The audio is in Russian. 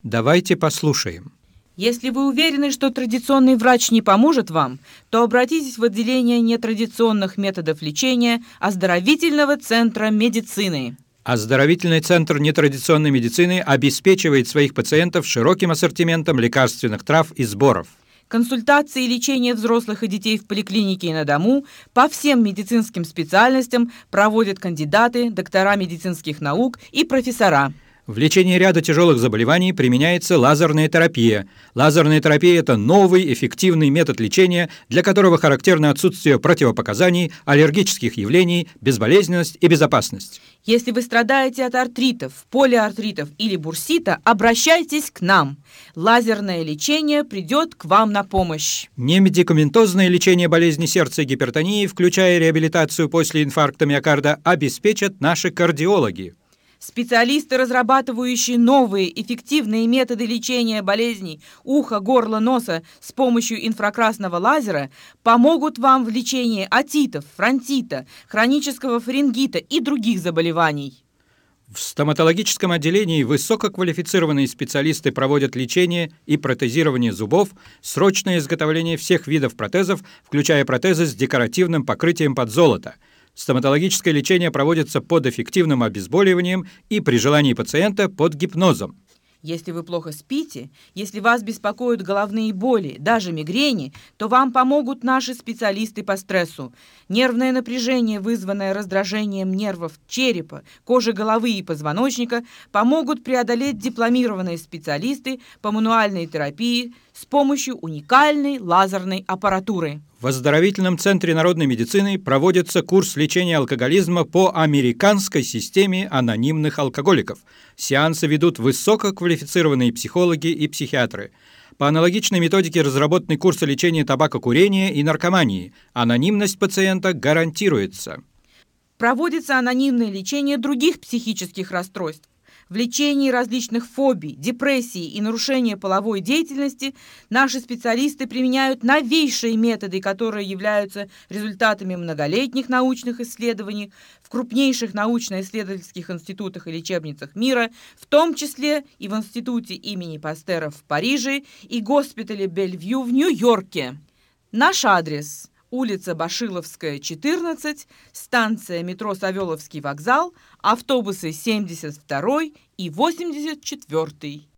Давайте послушаем. Если вы уверены, что традиционный врач не поможет вам, то обратитесь в отделение нетрадиционных методов лечения оздоровительного центра медицины. Оздоровительный центр нетрадиционной медицины обеспечивает своих пациентов широким ассортиментом лекарственных трав и сборов. Консультации и лечение взрослых и детей в поликлинике и на дому по всем медицинским специальностям проводят кандидаты, доктора медицинских наук и профессора. В лечении ряда тяжелых заболеваний применяется лазерная терапия. Лазерная терапия – это новый эффективный метод лечения, для которого характерно отсутствие противопоказаний, аллергических явлений, безболезненность и безопасность. Если вы страдаете от артритов, полиартритов или бурсита, обращайтесь к нам. Лазерное лечение придет к вам на помощь. Немедикаментозное лечение болезни сердца и гипертонии, включая реабилитацию после инфаркта миокарда, обеспечат наши кардиологи. Специалисты, разрабатывающие новые эффективные методы лечения болезней уха, горла, носа с помощью инфракрасного лазера, помогут вам в лечении отитов, фронтита, хронического фарингита и других заболеваний. В стоматологическом отделении высококвалифицированные специалисты проводят лечение и протезирование зубов, срочное изготовление всех видов протезов, включая протезы с декоративным покрытием под золото. Стоматологическое лечение проводится под эффективным обезболиванием и при желании пациента под гипнозом. Если вы плохо спите, если вас беспокоят головные боли, даже мигрени, то вам помогут наши специалисты по стрессу. Нервное напряжение, вызванное раздражением нервов черепа, кожи головы и позвоночника, помогут преодолеть дипломированные специалисты по мануальной терапии с помощью уникальной лазерной аппаратуры. В оздоровительном центре народной медицины проводится курс лечения алкоголизма по американской системе анонимных алкоголиков. Сеансы ведут высококвалифицированные психологи и психиатры. По аналогичной методике разработаны курсы лечения табакокурения и наркомании. Анонимность пациента гарантируется. Проводится анонимное лечение других психических расстройств. В лечении различных фобий, депрессий и нарушения половой деятельности наши специалисты применяют новейшие методы, которые являются результатами многолетних научных исследований в крупнейших научно-исследовательских институтах и лечебницах мира, в том числе и в Институте имени Пастера в Париже и госпитале Бельвью в Нью-Йорке. Наш адрес – улица Башиловская, 14, станция метро Савеловский вокзал, автобусы 72 и 84.